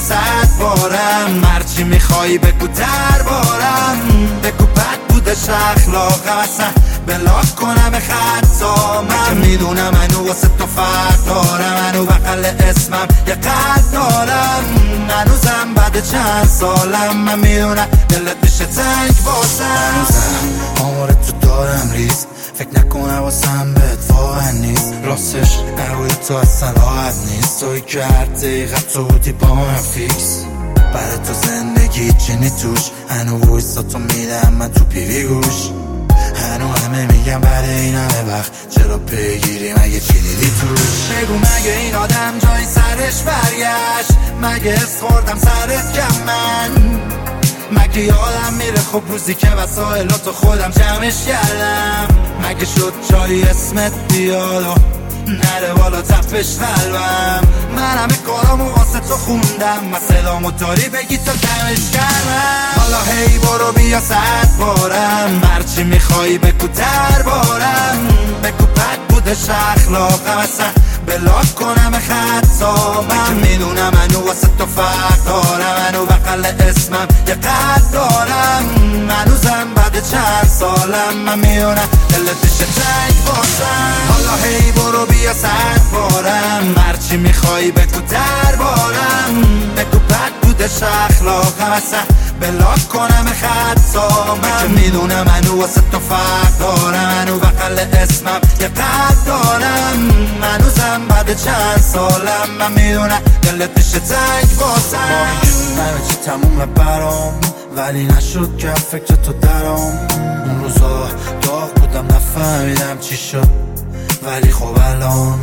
صد بارم، هرچی میخوای بگو دربارم. بگو بد بودش اخلاقم، اصلا بلاک کنم خطا. من میدونم منو واسه تو فرق دارم، منو بغل اسمم یه قلب دارم. هنوزم بعد چند سالم من میدونم دلت میشه تنگ واسم. هنوزم آمار تو دارم ریز، فکر نکنم واسم بهت واقع نیست. راستش نروی تو اصلا راحت نیست، توی که هر دقیقه تو بودی با من فیکس. برای تو زندگی چینی توش، هنو ویستا تو میدم من تو پیوی گوش. هنو همه میگم بعد این همه وقت چرا پیگیری، مگه چی دیدی توش؟ بگو مگه این آدم جای سرش برگشت؟ مگه اس خوردم سرت کم من؟ مگه یادم میره خب روزی که وسایلاتو خودم جمعش کردم؟ مگه شد جایی اسمت بیاد و نره بالا تپش قلبم؟ من همه کارامو واسه تو خوندم، مسئلامو داری بگی تا کمش کردم. حالا هی برو بیا صد بارم، هرچی میخوای بگو دربارم. بگو بد بودش اخلاقم، اصلا بلاک کنم خطا. من میدونم منو واسه تو فرق دارم، منو بغل اسمم یه قلب دارم. هنوزم بعد چند سالم من میدونم دلت میشه تنگ واسم. حالا هی برو بیا صد بارم، هرچی میخوای بگو دربارم. بگو بد بودش اخلاقم، اصلا بلاک کنم خطا. من میدونم منو واسه تو فرق دارم، منو بغل اسمم یه قلب دارم. هنوزم بعد چند سالم من میدونم دلت میشه تنگ واسم. همه چی تمومه برام، ولی نشد که فکر تو درام. اون روزا داغ بودم نفهمیدم چی شد، ولی خب الان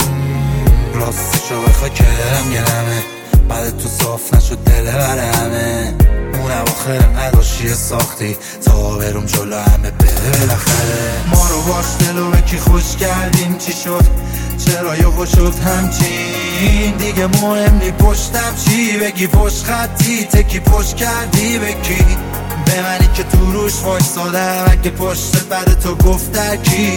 راستشو بخوای که دلم گرمه. بعد تو صاف نشد دل برمه، اون اواخر نداشتی ساختی تا برم جلو همه بره بالاخره. ما رو باش دلو به کی خوش کردیم، چی شد چرا یهو شد همچین؟ دیگه مهم نی پشتم چی بگی، پشت خطی تکی پشت کردی به کی؟ به منی که تو روش وایسادم، اگه پشت بعد تو گفت کی؟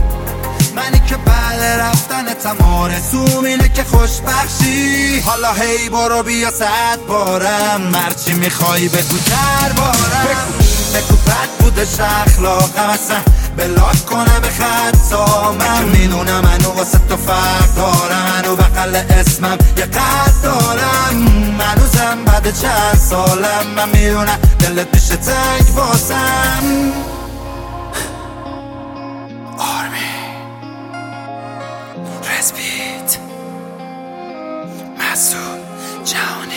منی که بعد رفتنتم آرزوم اینه که خوش بخشی. حالا هی برو بیا صد بارم، هرچی میخوای بگو دربارم. بگو بد بودش اخلاقم، اصلا بلاک کنم خطا. من میدونم منو واسه تو فرق دارم، منو بغل اسمم یه قلب دارم. هنوزم بعد چند سالم من میدونم دلت میشه تنگ واسم. رزبیت مسعود جهانی.